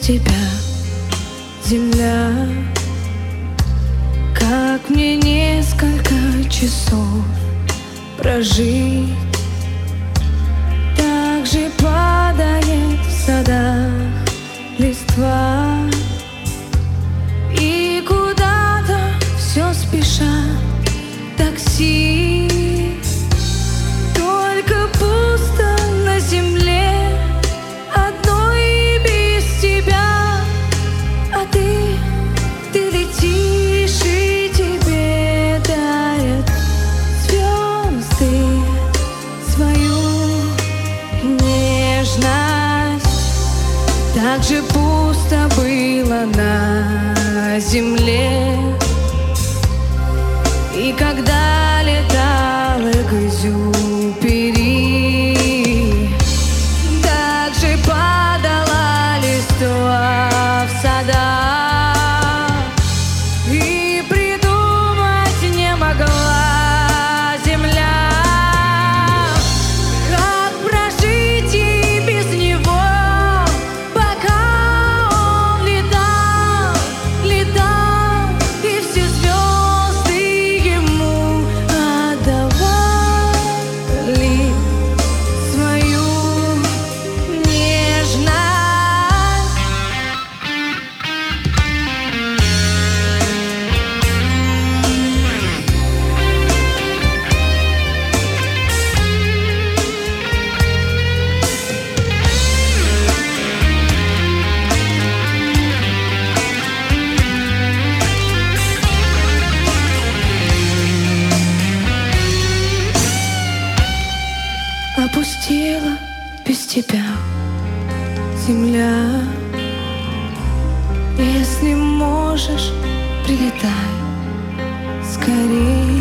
тебя, земля. Как мне несколько часов прожить? Так же падает в садах листва, и куда-то все спешат такси. Только пусто на земле одной без тебя. А ты летишь, и тебе дарят звезды свою нежность. Так же пусто было на земле, и когда летал Экзюпери, так же падала листва в садах, и придумать не могла земля, как прожить и без него, пока он летал, летал, и все звезды ему отдавали свою нежность. Опустела без тебя земля. Если можешь, прилетай скорей.